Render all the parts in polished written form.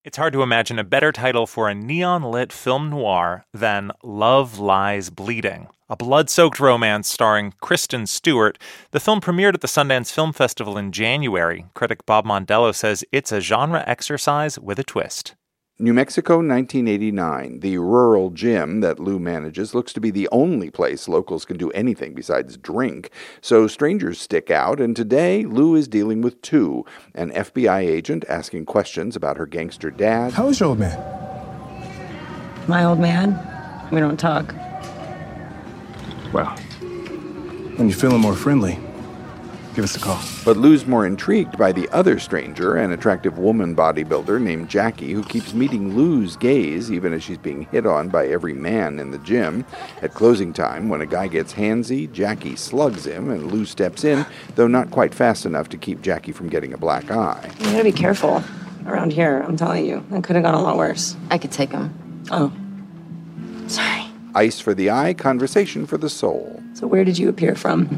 It's hard to imagine a better title for a neon-lit film noir than Love Lies Bleeding, a blood-soaked romance starring Kristen Stewart. The film premiered at the Sundance Film Festival in January. Critic Bob Mondello says it's a genre exercise with a twist. New Mexico, 1989. The rural gym that Lou manages looks to be the only place locals can do anything besides drink. So strangers stick out, and today Lou is dealing with two. An FBI agent asking questions about her gangster dad. How is your old man? My old man? We don't talk. Well, when you're feeling more friendly, give us a call. But Lou's more intrigued by the other stranger, an attractive woman bodybuilder named Jackie, who keeps meeting Lou's gaze even as she's being hit on by every man in the gym. At closing time, when a guy gets handsy, Jackie slugs him and Lou steps in, though not quite fast enough to keep Jackie from getting a black eye. You gotta be careful around here, I'm telling you. It could have gone a lot worse. I could take him. Oh. Sorry. Ice for the eye, conversation for the soul. So where did you appear from?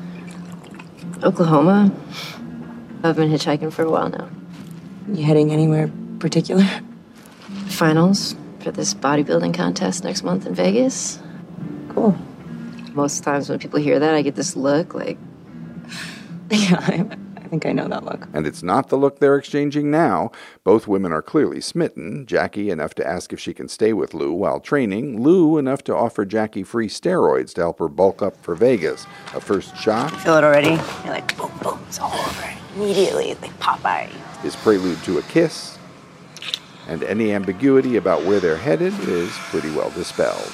Oklahoma. I've been hitchhiking for a while now. You heading anywhere particular? Finals for this bodybuilding contest next month in Vegas. Cool. Most times when people hear that, I get this look like... Yeah, I think I know that look. And it's not the look they're exchanging now. Both women are clearly smitten. Jackie enough to ask if she can stay with Lou while training. Lou enough to offer Jackie free steroids to help her bulk up for Vegas. A first shot. Feel it already? You're like, boom, boom, it's all over. Immediately, like Popeye. Is prelude to a kiss. And any ambiguity about where they're headed is pretty well dispelled.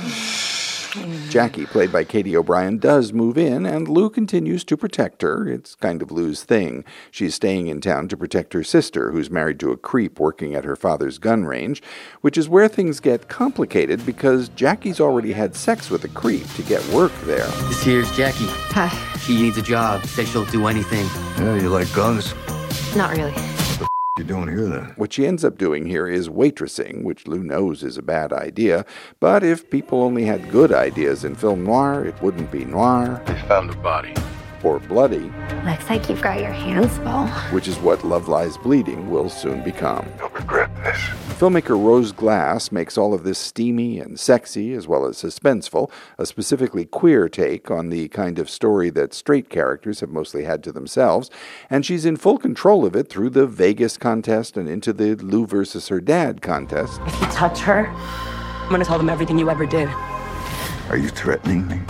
Jackie, played by Katie O'Brien, does move in, and Lou continues to protect her. It's kind of Lou's thing. She's staying in town to protect her sister, who's married to a creep working at her father's gun range, which is where things get complicated because Jackie's already had sex with a creep to get work there. This here's Jackie. Hi. She needs a job. Says she'll do anything. Yeah, you like guns? Not really. What you doing here, then? What she ends up doing here is waitressing, which Lou knows is a bad idea, but if people only had good ideas in film noir, it wouldn't be noir. They found the body. Or bloody. Looks like you've got your hands full. Which is what Love Lies Bleeding will soon become. You'll regret this. Filmmaker Rose Glass makes all of this steamy and sexy, as well as suspenseful, a specifically queer take on the kind of story that straight characters have mostly had to themselves, and she's in full control of it through the Vegas contest and into the Lou versus her dad contest. If you touch her, I'm gonna tell them everything you ever did. Are you threatening me?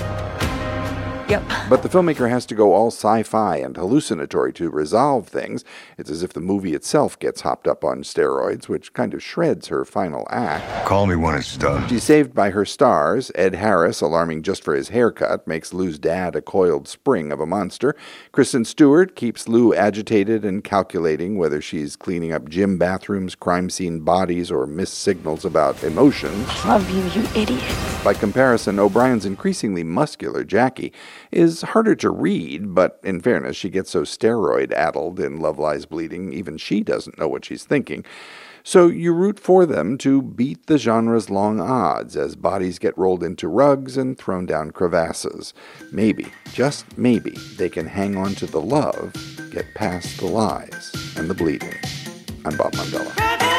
Yep. But the filmmaker has to go all sci-fi and hallucinatory to resolve things. It's as if the movie itself gets hopped up on steroids, which kind of shreds her final act. Call me when it's done. She's saved by her stars. Ed Harris, alarming just for his haircut, makes Lou's dad a coiled spring of a monster. Kristen Stewart keeps Lou agitated and calculating whether she's cleaning up gym bathrooms, crime scene bodies, or missed signals about emotions. Love you, you idiot. By comparison, O'Brien's increasingly muscular Jackie is harder to read, but in fairness, she gets so steroid-addled in Love Lies Bleeding, even she doesn't know what she's thinking. So you root for them to beat the genre's long odds as bodies get rolled into rugs and thrown down crevasses. Maybe, just maybe, they can hang on to the love, get past the lies and the bleeding. I'm Bob Mondello.